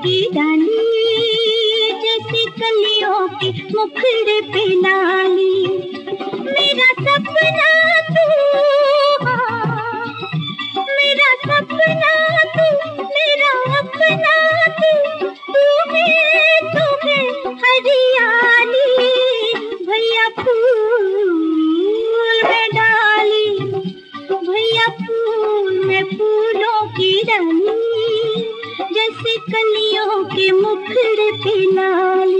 की डाली, जैसे कलियों के मुखड़े पे लाली। मेरा सपना तू, मेरा सपना तू, मेरा अपना तू, तू है हरियाली। भैया फूल में डाली, भैया फूल में फूलों की डाली, जैसे कलियों के मुखड़े पे लाली।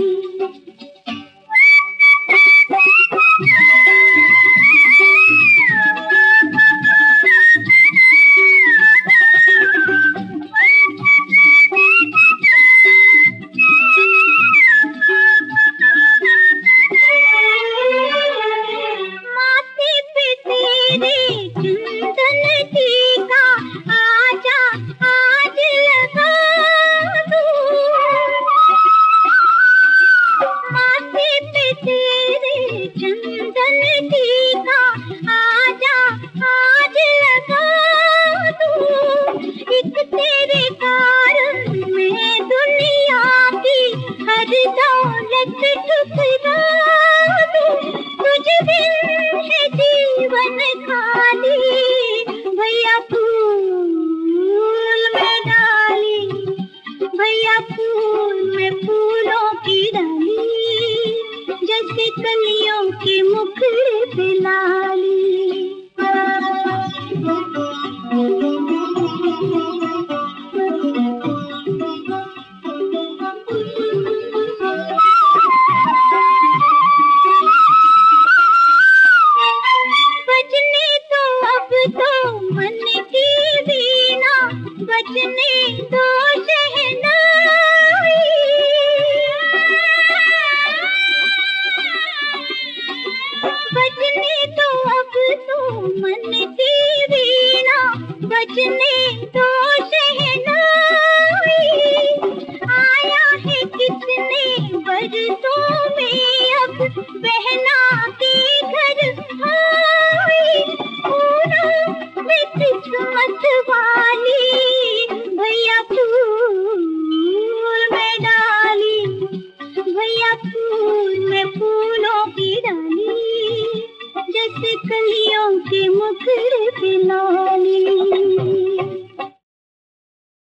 कलियों के मुखड़े पे लाली। बजने दो अब तो मन की वीणा, बजने दो शहनाई। बजने दो अब तो मन की वीणा, बजने दो शहनाई। आया है कितने बरसों में अब बहना के घर आई। फूलों में किस्मत वाली, भैया फूल में डाली, भैया फूल में फूलों की डाली, जैसे कलियों के मुखड़े पे